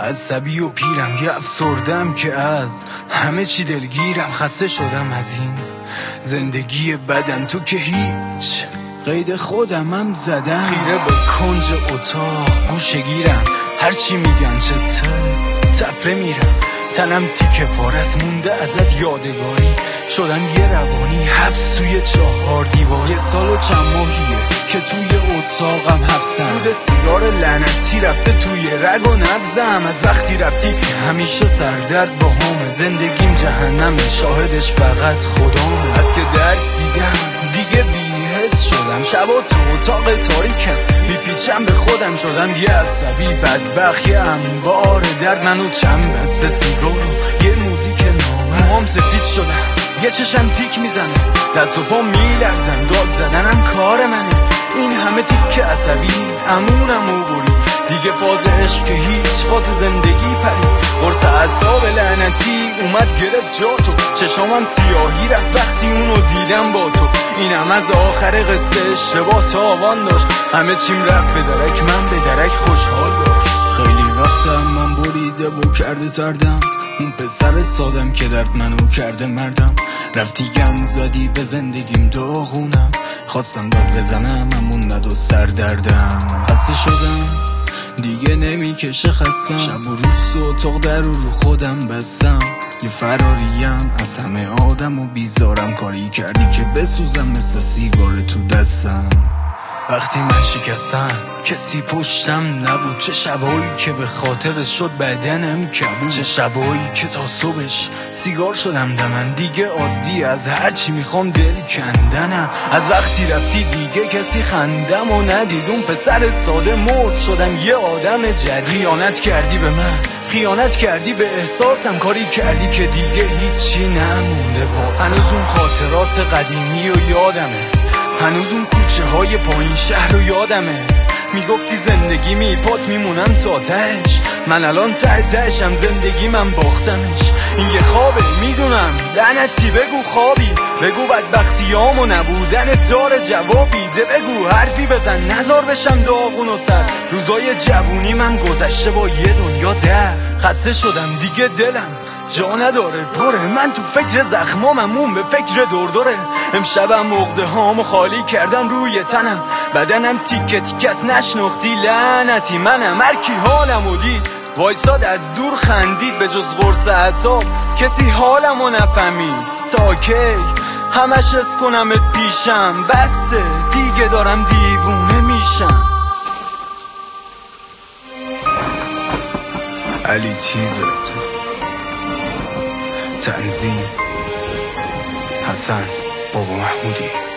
عصبی و پیرم، یه افسردم که از همه چی دلگیرم. خسته شدم از این زندگی بدم، تو که هیچ قید خودمم زدم. خیره به کنج اتاق گوشه گیرم، هرچی میگن چه تفره میرم. تنم تیکه پارست مونده ازت یادگاری، شدم یه روانی حبس توی 4 دیوار. 1 سال و چند ماهیه که توی اتاقم حبسم. دود سیگار لعنتی رفته توی رگ و نبزم. از وقتی رفتی همیشه سردرد با همه، زندگیم جهنمه شاهدش فقط خدام. از که درد دیدم دیگه بی‌حس شدم، شب و تو اتاق تاریکم میپیچم به خودم. شدم یه عصبی بدبخت، یه انبار درد. منو چند بسته سیگار و یه موزیک نامه. موهام سفید شدم، یه چشم تیک میزنه، دست و پا میلرزن، داد زدنم کار منه. این همه تیک عصبی امونم و برید دیگه، فاز عشق که هیچ، فاز زندگی پرید. قرص اعصاب لعنتی اومد گرفت جا تو، چشامم سیاهی رفت وقتی اونو دیدم با تو. اینم از آخر قصه، اشتباه تاوان داشت، همه چیم رفت به درک، من به درک خوشحال داشت. خیلی وقتم من بریده و کرده تردم، اون پسر سادم که درد منو کرده مردم. رفتی گم زدی به زندگیم داغونم، خواستم داد بزنم امون ند و سر دردم. خسته شدم دیگه نمیکشه خستم، شب و روز تو اتاق در رو خودم بستم. یه فراریم از همه آدم و بیزارم، کاری کردی که بسوزم مثل سیگار تو دستم. وقتی من شکستم کسی پشتم نبود، چه شبایی که به خاطرش شد بدنم کبود، چه شبایی که تا صبحش سیگار شدم دمم. دیگه عادی از هرچی میخوام دل کندنم. از وقتی رفتی دیگه کسی خندم و ندید، اون پسر ساده مرد، شدم یه آدم جدید. خیانت کردی به من، خیانت کردی به احساسم، کاری کردی که دیگه هیچی نمونده واسم. هنوز اون خاطرات قدیمی و یادمه، هنوز اون کوچه های پایین شهر رو یادمه. میگفتی زندگی میپات میمونم تا تهش، من الان ته تهشم، زندگی من باختمش. این یه خوابه میدونم لعنتی، بگو خوابی، بگو بدبختیام و نبودن داره جوابی ده. بگو حرفی بزن نزار بشم داغون و سر. روزای جوونی من گذشته با یه دنیا در. خسته شدم دیگه دلم جا نداره پره، من تو فکر زخمامم اون به فکر دردره. امشبم عقده هامو خالی کردم روی تنم، بدنم تیکه تیکه است نشناختی لعنتی منم. هر کی حالمو دید وایساد از دور خندید، به جز قرص اعصاب کسی حالمو نفهمید. تا کی همش اس کنمت پیشم، بسه دیگه دارم دیوونه میشم. علی تیزت، تنظیم حسن بابا محمودی.